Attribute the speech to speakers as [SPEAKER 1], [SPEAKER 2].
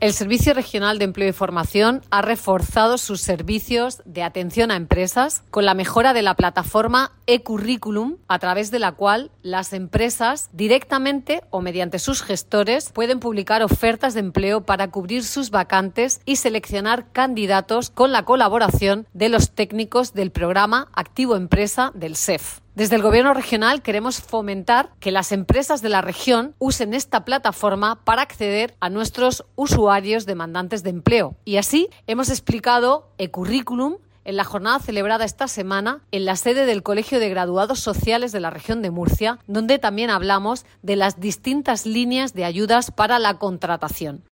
[SPEAKER 1] El Servicio Regional de Empleo y Formación ha reforzado sus servicios de atención a empresas con la mejora de la plataforma eCurriculum, a través de la cual las empresas directamente o mediante sus gestores pueden publicar ofertas de empleo para cubrir sus vacantes y seleccionar candidatos con la colaboración de los técnicos del programa Activo Empresa del SEF. Desde el Gobierno regional queremos fomentar que las empresas de la región usen esta plataforma para acceder a nuestros usuarios demandantes de empleo. Y así hemos explicado eCurriculum en la jornada celebrada esta semana en la sede del Colegio de Graduados Sociales de la región de Murcia, donde también hablamos de las distintas líneas de ayudas para la contratación.